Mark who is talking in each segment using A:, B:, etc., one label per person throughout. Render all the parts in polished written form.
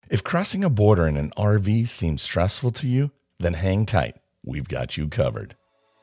A: If crossing a border in an RV seems stressful to you, then hang tight. We've got you covered.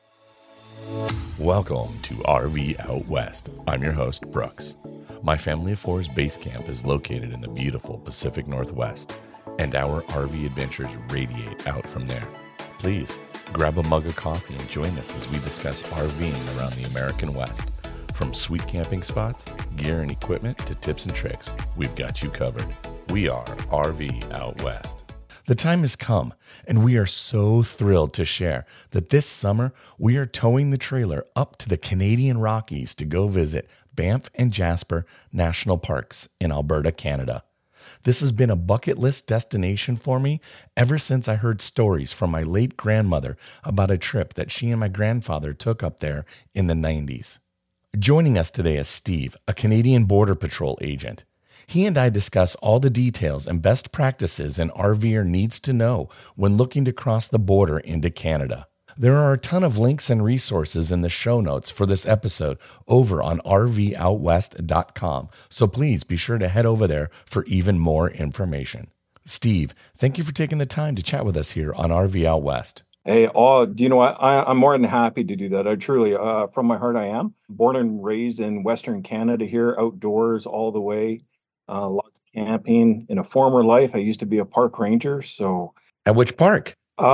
A: Welcome to RV Out West. I'm your host, Brooks. My Family of Four's base camp is located in the beautiful Pacific Northwest, and our RV adventures radiate out from there. Please grab a mug of coffee and join us as we discuss RVing around the American West. From sweet camping spots, gear and equipment, to tips and tricks, we've got you covered. We are RV Out West. The time has come, and we are so thrilled to share that this summer we are towing the trailer up to the Canadian Rockies to go visit Banff and Jasper National Parks in Alberta, Canada. This has been a bucket list destination for me ever since I heard stories from my late grandmother about a trip that she and my grandfather took up there in the 90s. Joining us today is Steve, a Canadian Border Patrol agent. He and I discuss all the details and best practices an RVer needs to know when looking to cross the border into Canada. There are a ton of links and resources in the show notes for this episode over on rvoutwest.com, so please be sure to head over there for even more information. Steve, thank you for taking the time to chat with us here on RV Out West.
B: Hey, do you know what? I'm more than happy to do that. I truly, from my heart, I am. Born and raised in Western Canada here, outdoors all the way. Lots of camping. In a former life, I used to be a park ranger. So,
A: At which park?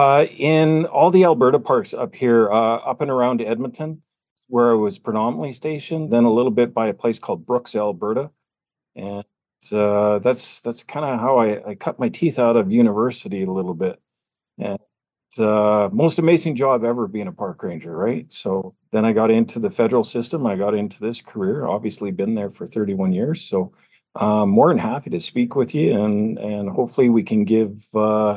B: in all the Alberta parks up here, up and around Edmonton, where I was predominantly stationed. Then a little bit by a place called Brooks, Alberta, and that's kind of how I cut my teeth out of university a little bit. And most amazing job ever being a park ranger, right? So then I got into the federal system. I got into this career. Obviously, been there for 31 years. So. More than happy to speak with you, and hopefully we can give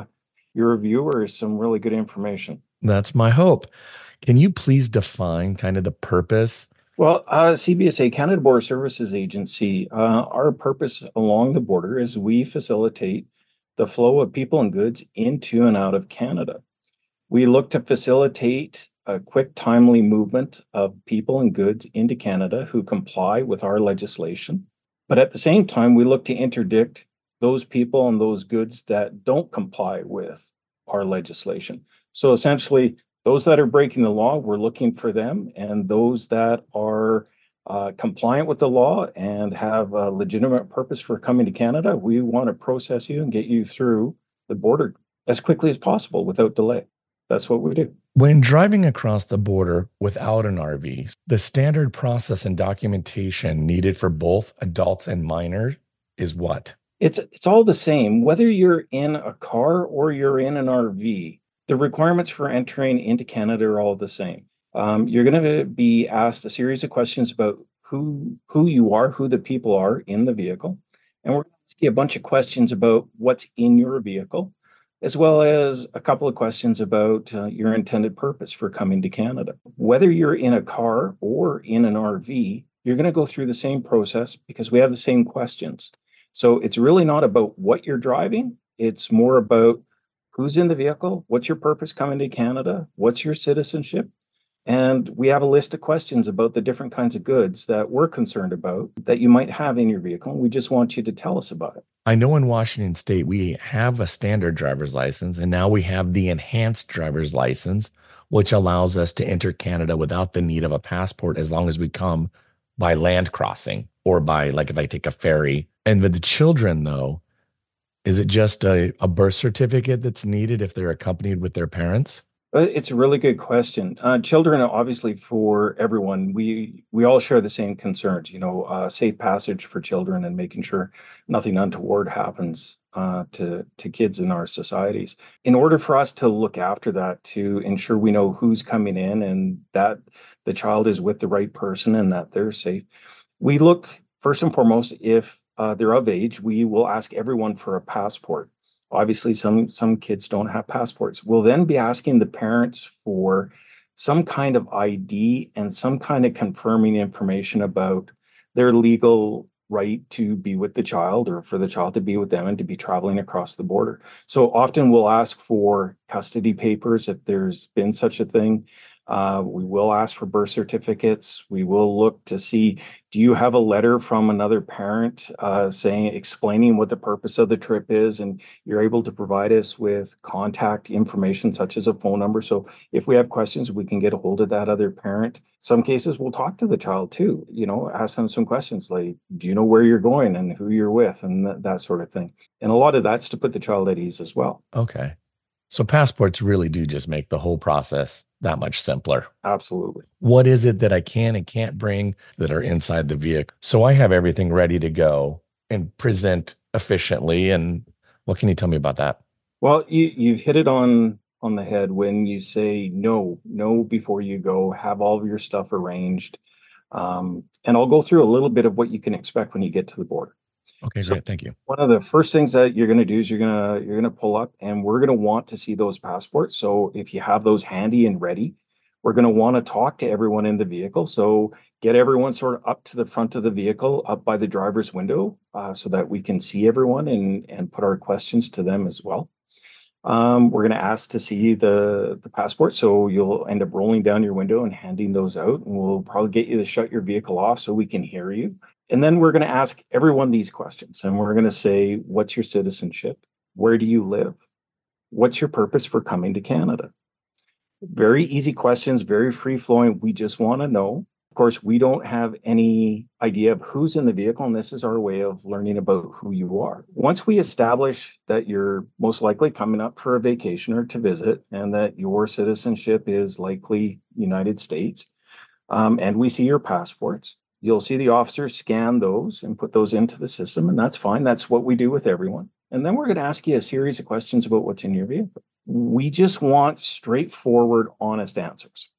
B: your viewers some really good information.
A: That's my hope. Can you please define kind of the purpose?
B: Well, CBSA, Canada Border Services Agency, our purpose along the border is we facilitate the flow of people and goods into and out of Canada. We look to facilitate a quick, timely movement of people and goods into Canada who comply with our legislation. But at the same time, we look to interdict those people and those goods that don't comply with our legislation. So essentially, those that are breaking the law, we're looking for them. And those that are compliant with the law and have a legitimate purpose for coming to Canada, we want to process you and get you through the border as quickly as possible without delay. That's what we do.
A: When driving across the border without an RV, the standard process and documentation needed for both adults and minors is what?
B: It's all the same. Whether you're in a car or you're in an RV, the requirements for entering into Canada are all the same. You're going to be asked a series of questions about who you are, who the people are in the vehicle. And we're going to ask you a bunch of questions about what's in your vehicle, as well as a couple of questions about your intended purpose for coming to Canada. Whether you're in a car or in an RV, you're going to go through the same process because we have the same questions. So it's really not about what you're driving. It's more about who's in the vehicle, what's your purpose coming to Canada, what's your citizenship. And we have a list of questions about the different kinds of goods that we're concerned about that you might have in your vehicle. And we just want you to tell us about it.
A: I know in Washington State, we have a standard driver's license, and now we have the enhanced driver's license, which allows us to enter Canada without the need of a passport as long as we come by land crossing or by, like, if I take a ferry. And with the children, though, is it just a birth certificate that's needed if they're accompanied with their parents?
B: It's a really good question. Children, obviously, for everyone, we all share the same concerns. Safe passage for children and making sure nothing untoward happens to kids in our societies. In order for us to look after that, to ensure we know who's coming in and that the child is with the right person and that they're safe, we look first and foremost, if they're of age, we will ask everyone for a passport. Obviously, some kids don't have passports. We'll then be asking the parents for some kind of ID and some kind of confirming information about their legal right to be with the child or for the child to be with them and to be traveling across the border. So often we'll ask for custody papers if there's been such a thing. We will ask for birth certificates. We will look to see, do you have a letter from another parent explaining what the purpose of the trip is? And you're able to provide us with contact information such as a phone number. So if we have questions, we can get a hold of that other parent. Some cases we'll talk to the child too, ask them some questions like, do you know where you're going and who you're with, and that sort of thing. And a lot of that's to put the child at ease as well.
A: Okay. So passports really do just make the whole process that much simpler.
B: Absolutely.
A: What is it that I can and can't bring that are inside the vehicle? So I have everything ready to go and present efficiently. And what can you tell me about that?
B: Well, you've hit it on the head when you say no before you go, have all of your stuff arranged. And I'll go through a little bit of what you can expect when you get to the border.
A: Okay,
B: So
A: great. Thank you.
B: one of the first things that you're going to do is you're going to pull up, and we're going to want to see those passports. So if you have those handy and ready, we're going to want to talk to everyone in the vehicle. So get everyone sort of up to the front of the vehicle, up by the driver's window, so that we can see everyone and put our questions to them as well. We're going to ask to see the passport. So you'll end up rolling down your window and handing those out, and we'll probably get you to shut your vehicle off so we can hear you. And then we're going to ask everyone these questions, and we're going to say, what's your citizenship? Where do you live? What's your purpose for coming to Canada? Very easy questions, very free flowing. We just want to know. Of course, we don't have any idea of who's in the vehicle, and this is our way of learning about who you are. Once we establish that you're most likely coming up for a vacation or to visit, and that your citizenship is likely United States, and we see your passports, you'll see the officers scan those and put those into the system, and that's fine. That's what we do with everyone. And then we're going to ask you a series of questions about what's in your vehicle. We just want straightforward, honest answers.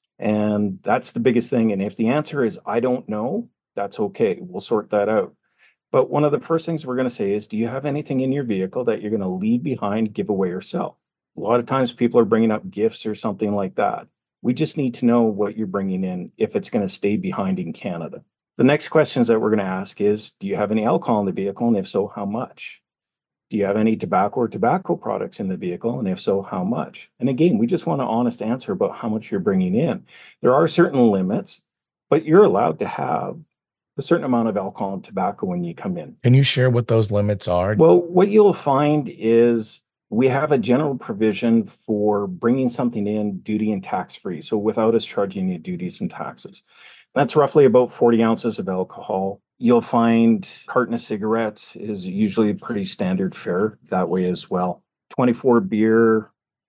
B: And that's the biggest thing. And if the answer is, I don't know, that's okay. We'll sort that out. But one of the first things we're going to say is, do you have anything in your vehicle that you're going to leave behind, give away, or sell? A lot of times people are bringing up gifts or something like that. We just need to know what you're bringing in if it's going to stay behind in Canada. The next questions that we're going to ask is, do you have any alcohol in the vehicle? And if so, how much? Do you have any tobacco or tobacco products in the vehicle? And if so, how much? And again, we just want an honest answer about how much you're bringing in. There are certain limits, but you're allowed to have a certain amount of alcohol and tobacco when you come in.
A: Can you share what those limits are?
B: Well, what you'll find is we have a general provision for bringing something in duty and tax free. So without us charging you duties and taxes. That's roughly about 40 ounces of alcohol. You'll find carton of cigarettes is usually a pretty standard fare that way as well. 24 beer,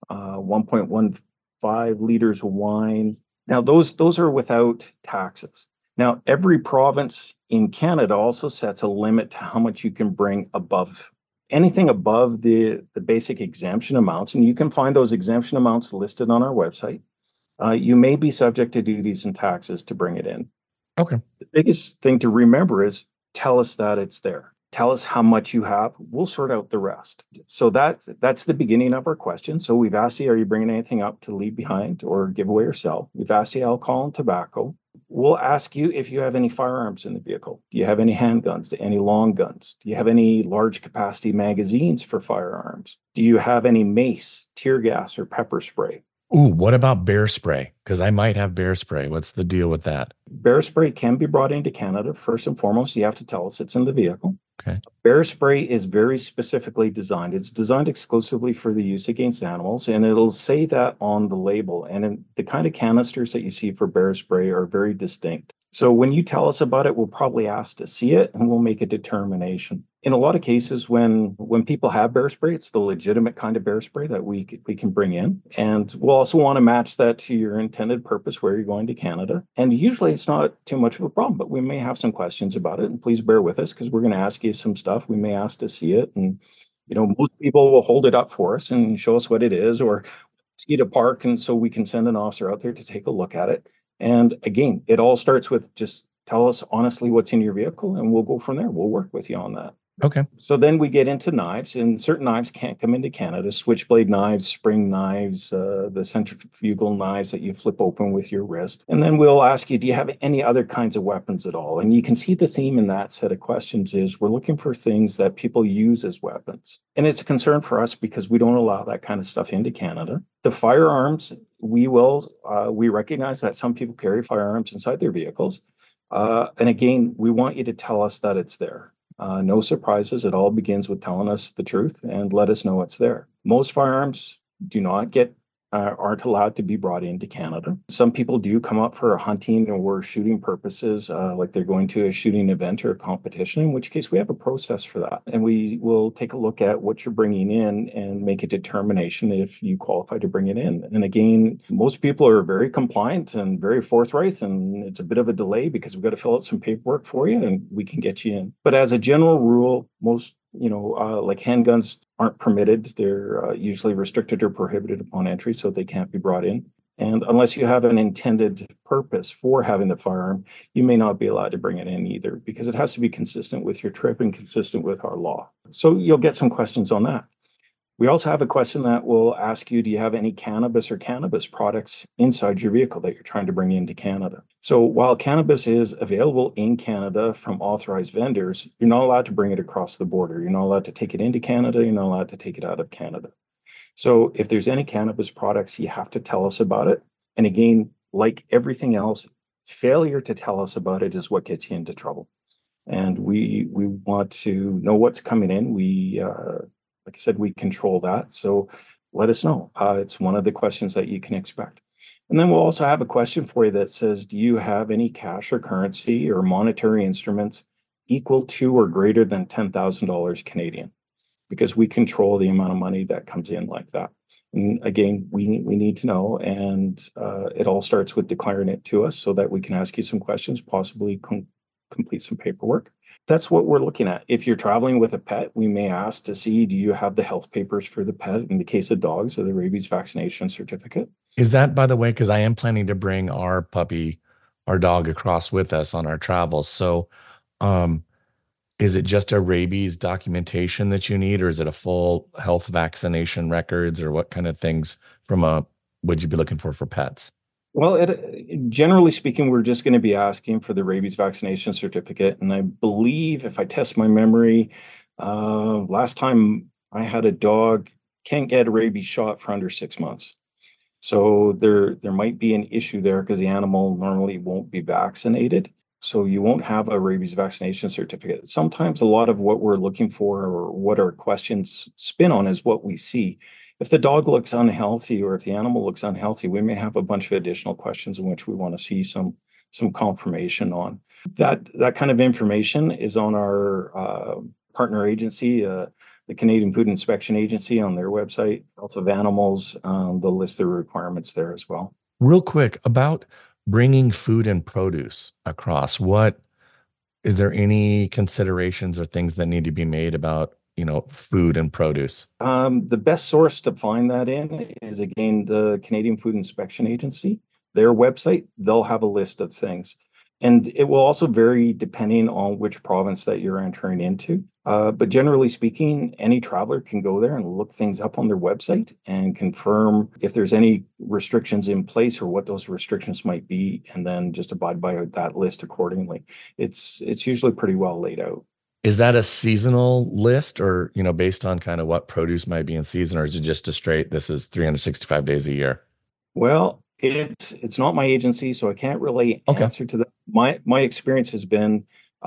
B: 1.15 liters of wine. Now those are without taxes. Now every province in Canada also sets a limit to how much you can bring above. Anything above the basic exemption amounts, and you can find those exemption amounts listed on our website. You may be subject to duties and taxes to bring it in.
A: Okay.
B: The biggest thing to remember is tell us that it's there. Tell us how much you have. We'll sort out the rest. So that's the beginning of our question. So we've asked you, are you bringing anything up to leave behind or give away or sell? We've asked you alcohol and tobacco. We'll ask you if you have any firearms in the vehicle. Do you have any handguns, any long guns? Do you have any large capacity magazines for firearms? Do you have any mace, tear gas, or pepper spray?
A: Ooh, what about bear spray? Because I might have bear spray. What's the deal with that?
B: Bear spray can be brought into Canada. First and foremost, you have to tell us it's in the vehicle.
A: Okay.
B: Bear spray is very specifically designed. It's designed exclusively for the use against animals, and it'll say that on the label. And the kind of canisters that you see for bear spray are very distinct. So when you tell us about it, we'll probably ask to see it, and we'll make a determination. In a lot of cases, when people have bear spray, it's the legitimate kind of bear spray that we can bring in. And we'll also want to match that to your intended purpose where you're going to Canada. And usually it's not too much of a problem, but we may have some questions about it. And please bear with us because we're going to ask you some stuff. We may ask to see it. And, most people will hold it up for us and show us what it is or see it at park. And so we can send an officer out there to take a look at it. And again, it all starts with just tell us honestly what's in your vehicle and we'll go from there. We'll work with you on that.
A: Okay.
B: So then we get into knives, and certain knives can't come into Canada. Switchblade knives, spring knives, the centrifugal knives that you flip open with your wrist. And then we'll ask you, do you have any other kinds of weapons at all? And you can see the theme in that set of questions is we're looking for things that people use as weapons. And it's a concern for us because we don't allow that kind of stuff into Canada. The firearms, we recognize that some people carry firearms inside their vehicles. And again, we want you to tell us that it's there. No surprises. It all begins with telling us the truth and let us know it's there. Most firearms do not aren't allowed to be brought into Canada. Some people do come up for hunting or shooting purposes, like they're going to a shooting event or a competition, in which case we have a process for that. And we will take a look at what you're bringing in and make a determination if you qualify to bring it in. And again, most people are very compliant and very forthright, and it's a bit of a delay because we've got to fill out some paperwork for you and we can get you in. But as a general rule, most like handguns aren't permitted. They're usually restricted or prohibited upon entry, so they can't be brought in. And unless you have an intended purpose for having the firearm, you may not be allowed to bring it in either, because it has to be consistent with your trip and consistent with our law. So you'll get some questions on that. We also have a question that will ask you, do you have any cannabis or cannabis products inside your vehicle that you're trying to bring into Canada? So while cannabis is available in Canada from authorized vendors, you're not allowed to bring it across the border. You're not allowed to take it into Canada. You're not allowed to take it out of Canada. So if there's any cannabis products, you have to tell us about it. And again, like everything else, failure to tell us about it is what gets you into trouble. And we want to know what's coming in. Like I said, we control that. So let us know. It's one of the questions that you can expect. And then we'll also have a question for you that says, do you have any cash or currency or monetary instruments equal to or greater than $10,000 Canadian? Because we control the amount of money that comes in like that. And again, we need to know. And it all starts with declaring it to us so that we can ask you some questions, possibly complete some paperwork. That's what we're looking at. If you're traveling with a pet, we may ask to see, do you have the health papers for the pet? In the case of dogs, or the rabies vaccination certificate.
A: Is that, by the way, because I am planning to bring our dog across with us on our travels. So is it just a rabies documentation that you need, or is it a full health vaccination records, or what kind of things would you be looking for pets?
B: Well, generally speaking, we're just going to be asking for the rabies vaccination certificate. And I believe, if I test my memory, last time I had a dog, can't get a rabies shot for under 6 months. So there might be an issue there because the animal normally won't be vaccinated. So you won't have a rabies vaccination certificate. Sometimes a lot of what we're looking for or what our questions spin on is what we see. If the dog looks unhealthy or if the animal looks unhealthy, we may have a bunch of additional questions in which we want to see some confirmation on. That kind of information is on our partner agency, the Canadian Food Inspection Agency, on their website. Health of Animals, they'll list their requirements there as well.
A: Real quick, about bringing food and produce across, is there any considerations or things that need to be made about food and produce?
B: The best source to find that in is, again, the Canadian Food Inspection Agency. Their website, they'll have a list of things. And it will also vary depending on which province that you're entering into. But generally speaking, any traveler can go there and look things up on their website and confirm if there's any restrictions in place or what those restrictions might be, and then just abide by that list accordingly. It's usually pretty well laid out.
A: Is that a seasonal list, or, based on kind of what produce might be in season, or is it just a straight, this is 365 days a year?
B: Well, it's not my agency, so I can't really answer to that. My experience has been,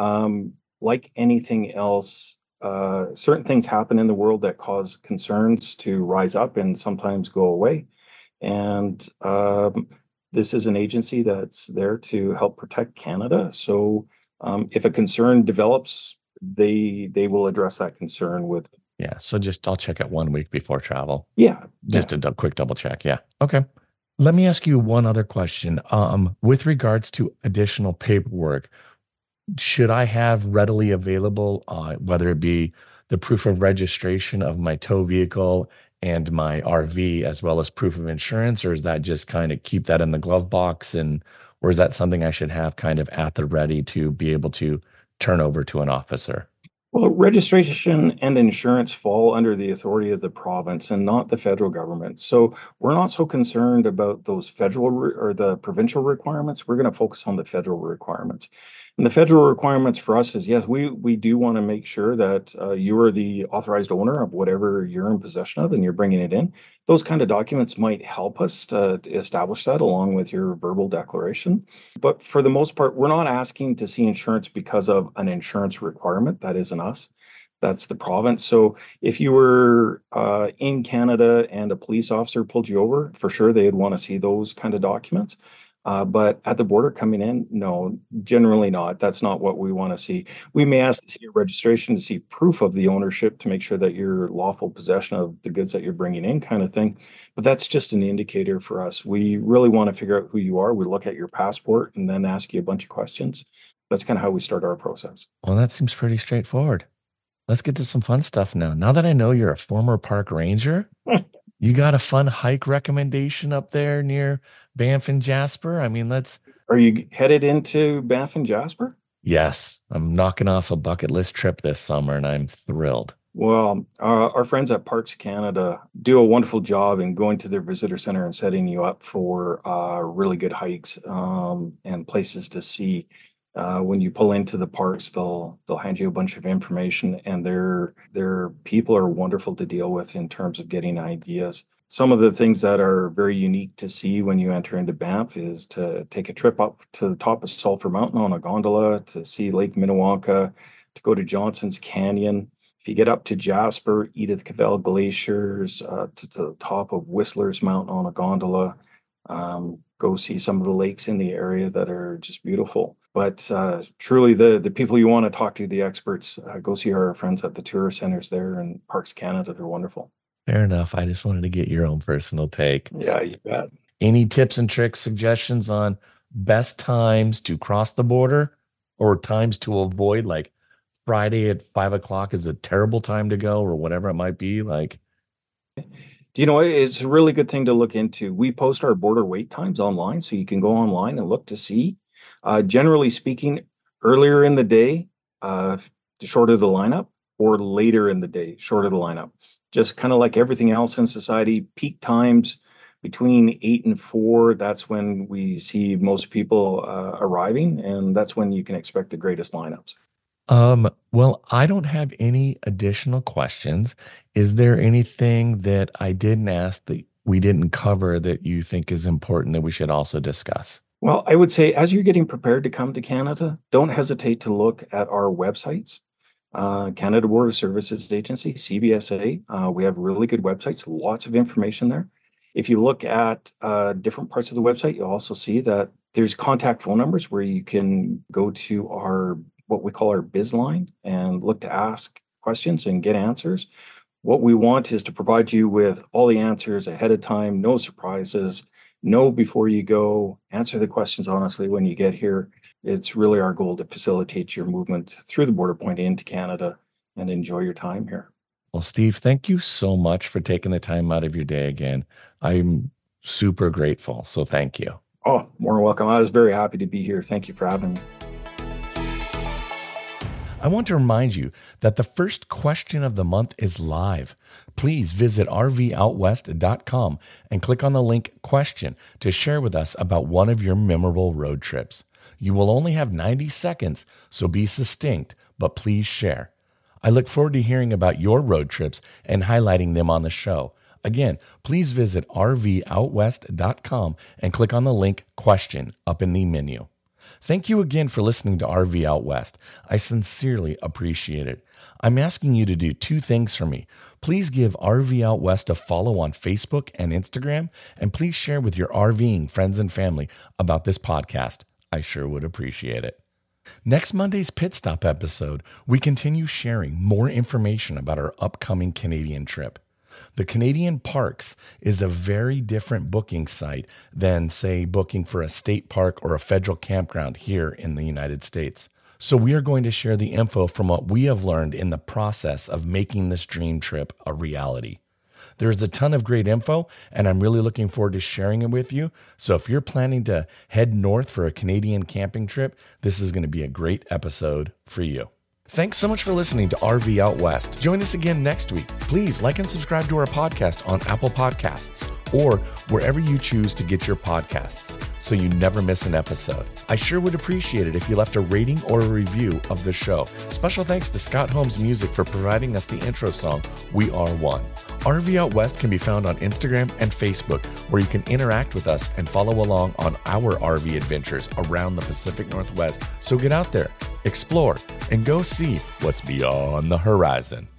B: like anything else, certain things happen in the world that cause concerns to rise up and sometimes go away. And this is an agency that's there to help protect Canada. So if a concern develops, they will address that concern with.
A: Yeah. So I'll check it 1 week before travel.
B: Yeah.
A: Just a quick double check. Yeah. Okay. Let me ask you one other question. With regards to additional paperwork, should I have readily available, whether it be the proof of registration of my tow vehicle and my RV, as well as proof of insurance, or is that just kind of keep that in the glove box, or is that something I should have kind of at the ready to be able to turn over to an officer?
B: Well, registration and insurance fall under the authority of the province and not the federal government. So we're not so concerned about those federal or the provincial requirements. We're going to focus on the federal requirements. And the federal requirements for us is, yes, we do want to make sure that you are the authorized owner of whatever you're in possession of and you're bringing it in. Those kind of documents might help us to establish that along with your verbal declaration. But for the most part, we're not asking to see insurance because of an insurance requirement. That isn't us. That's the province. So if you were in Canada and a police officer pulled you over, for sure they'd want to see those kind of documents. But at the border coming in, no, generally not. That's not what we want to see. We may ask to see your registration to see proof of the ownership to make sure that you're lawful possession of the goods that you're bringing in, kind of thing. But that's just an indicator for us. We really want to figure out who you are. We look at your passport and then ask you a bunch of questions. That's kind of how we start our process.
A: Well, that seems pretty straightforward. Let's get to some fun stuff now. Now that I know you're a former park ranger, you got a fun hike recommendation up there near Banff and Jasper? I mean,
B: Are you headed into Banff and Jasper?
A: Yes, I'm knocking off a bucket list trip this summer and I'm thrilled.
B: Well, our friends at Parks Canada do a wonderful job in going to their visitor center and setting you up for really good hikes and places to see. When you pull into the parks, they'll hand you a bunch of information, and their people are wonderful to deal with in terms of getting ideas. Some of the things that are very unique to see when you enter into Banff is to take a trip up to the top of Sulphur Mountain on a gondola, to see Lake Minnewanka, to go to Johnson's Canyon. If you get up to Jasper, Edith Cavell Glaciers, to the top of Whistler's Mountain on a gondola, go see some of the lakes in the area that are just beautiful. But truly, the people you want to talk to, the experts, go see our friends at the tourist centers there and Parks Canada. They're wonderful.
A: Fair enough. I just wanted to get your own personal take.
B: Yeah, you bet.
A: Any tips and tricks, suggestions on best times to cross the border or times to avoid, like Friday at 5 o'clock is a terrible time to go or whatever it might be? Like,
B: Do you know what? It's a really good thing to look into. We post our border wait times online, so you can go online and look to see. Generally speaking, earlier in the day, shorter the lineup, or later in the day, shorter the lineup. Just kind of like everything else in society, peak times between 8 and 4, that's when we see most people arriving, and that's when you can expect the greatest lineups.
A: well, I don't have any additional questions. Is there anything that I didn't ask that we didn't cover that you think is important that we should also discuss?
B: Well, I would say as you're getting prepared to come to Canada, don't hesitate to look at our websites. Canada Border Services Agency, CBSA, we have really good websites, lots of information there. If you look at different parts of the website, you'll also see that there's contact phone numbers where you can go to our what we call our biz line and look to ask questions and get answers. What we want is to provide you with all the answers ahead of time, no surprises, know before you go, answer the questions honestly when you get here. It's really our goal to facilitate your movement through the border point into Canada and enjoy your time here.
A: Well, Steve, thank you so much for taking the time out of your day again. I'm super grateful. So thank you.
B: Oh, more than welcome. I was very happy to be here. Thank you for having me.
A: I want to remind you that the first question of the month is live. Please visit rvoutwest.com and click on the link question to share with us about one of your memorable road trips. You will only have 90 seconds, so be succinct, but please share. I look forward to hearing about your road trips and highlighting them on the show. Again, please visit rvoutwest.com and click on the link question up in the menu. Thank you again for listening to RV Out West. I sincerely appreciate it. I'm asking you to do two things for me. Please give RV Out West a follow on Facebook and Instagram, and please share with your RVing friends and family about this podcast. I sure would appreciate it. Next Monday's Pit Stop episode, we continue sharing more information about our upcoming Canadian trip. The Canadian Parks is a very different booking site than, say, booking for a state park or a federal campground here in the United States. So we are going to share the info from what we have learned in the process of making this dream trip a reality. There's a ton of great info, and I'm really looking forward to sharing it with you. So if you're planning to head north for a Canadian camping trip, this is going to be a great episode for you. Thanks so much for listening to RV Out West. Join us again next week. Please like and subscribe to our podcast on Apple Podcasts or wherever you choose to get your podcasts so you never miss an episode. I sure would appreciate it if you left a rating or a review of the show. Special thanks to Scott Holmes Music for providing us the intro song, We Are One. RV Out West can be found on Instagram and Facebook, where you can interact with us and follow along on our RV adventures around the Pacific Northwest. So get out there, explore, and go see what's beyond the horizon.